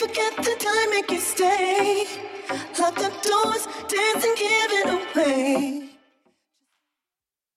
Forget the time, make you stay. Lock the doors, dance and give it away.